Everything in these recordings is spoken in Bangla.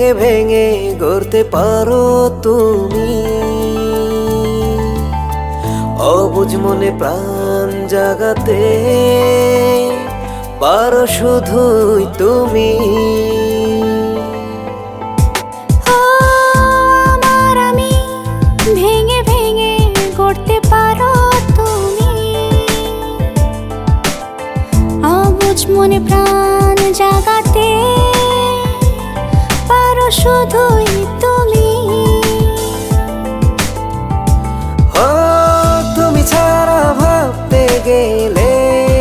ভেঙে ভেঙে গড়তে পারো তুমি, অবুঝ মনে প্রাণ জাগাতে পারো শুধুই তুমি। আমার আমি ভেঙে ভেঙে গড়তে পারো তুমি, অবুঝ মনে প্রাণ জাগাতে পারো শুধুই তুমি। তুমি ছাড়া ভাবতে গেলে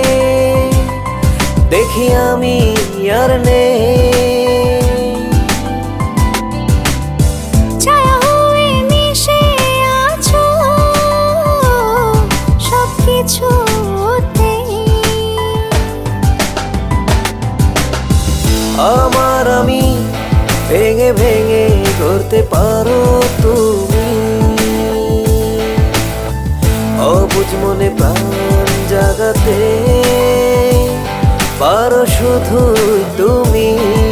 দেখি আমি আর নেই, ছায়া হয়ে মিশে আছো সবকিছুতে। আমার আমি ভেঙে ভেঙে গড়তে পারো তুমি, অবুঝ মনে প্রাণ জাগাতে পারো শুধুই তুমি।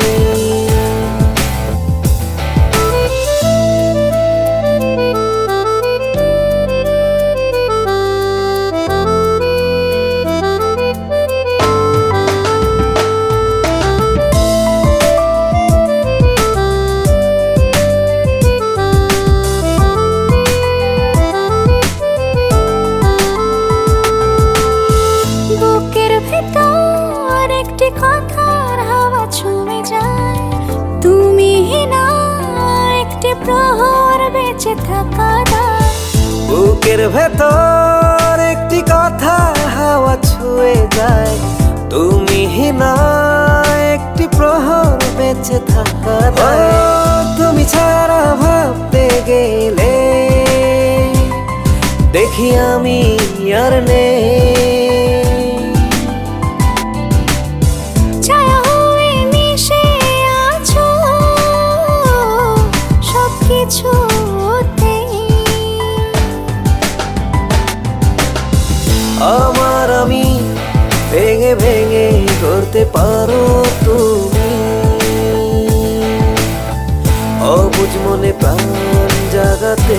বুকের ভেতর একটি কথার হাওয়া ছুঁয়ে যায়, তুমি না একটি প্রহর বেঁচে থাকা দায়। বুকের ভেতর একটি কথা হাওয়া ছুঁয়ে যায়, তুমি না একটি প্রহর বেঁচে থাকা দায়। তুমি ছাড়া ভাবতে গেলে দেখি আমি আর নেই, ছায়া হয়ে মিশে আছো সবকিছুতে। আমার আমি ভেঙে ভেঙে গড়তে পারো তুমি, অবুঝ মনে প্রাণ জাগাতে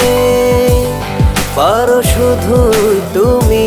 পারো শুধুই তুমি।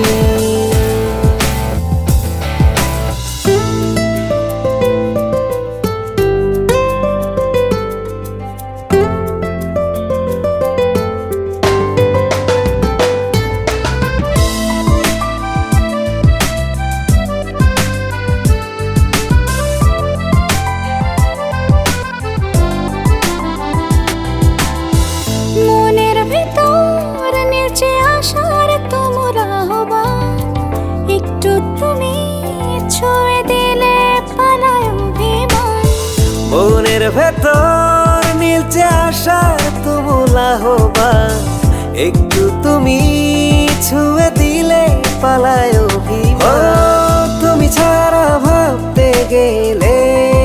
মনের ভেতর নিচে আসার তোমার আহ্বান, একটু তুমি ছুঁয়ে দিলে পালায় অভিমান। মনের ভেতর নীলচে আসার তুমুল আহ্বান, একটু তুমি ছুঁয়ে দিলে পালায় অভিমান। তুমি ছাড়া ভাবতে গেলে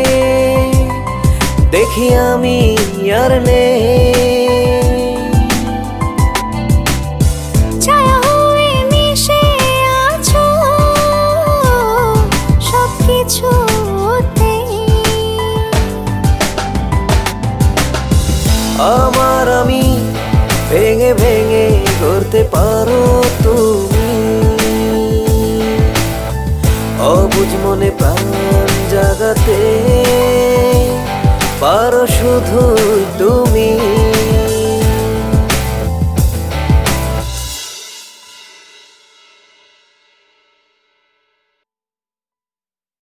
দেখি আমি আর নেই, ছায়া হয়ে মিশে আছো সবকিছুতে। আমার আমি ভেঙে ভেঙে গড়তে পারো তুমি, অবুঝ মনে প্রাণ জাগাতে পারো শুধুই তুমি।